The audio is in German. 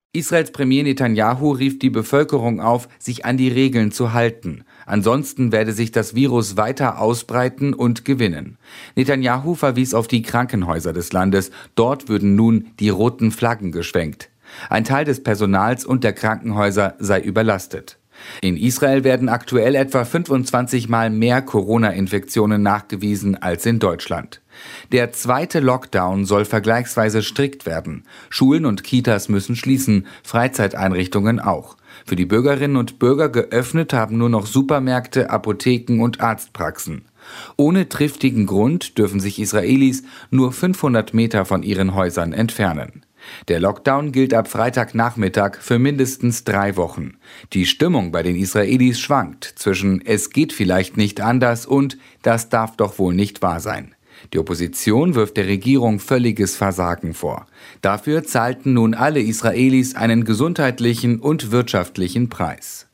Israels Premier Netanyahu rief die Bevölkerung auf, sich an die Regeln zu halten. Ansonsten werde sich das Virus weiter ausbreiten und gewinnen. Netanyahu verwies auf die Krankenhäuser des Landes. Dort würden nun die roten Flaggen geschwenkt. Ein Teil des Personals und der Krankenhäuser sei überlastet. In Israel werden aktuell etwa 25 Mal mehr Corona-Infektionen nachgewiesen als in Deutschland. Der zweite Lockdown soll vergleichsweise strikt werden. Schulen und Kitas müssen schließen, Freizeiteinrichtungen auch. Für die Bürgerinnen und Bürger geöffnet haben nur noch Supermärkte, Apotheken und Arztpraxen. Ohne triftigen Grund dürfen sich Israelis nur 500 Meter von ihren Häusern entfernen. Der Lockdown gilt ab Freitagnachmittag für mindestens 3 Wochen. Die Stimmung bei den Israelis schwankt zwischen „Es geht vielleicht nicht anders" und „Das darf doch wohl nicht wahr sein". Die Opposition wirft der Regierung völliges Versagen vor. Dafür zahlten nun alle Israelis einen gesundheitlichen und wirtschaftlichen Preis.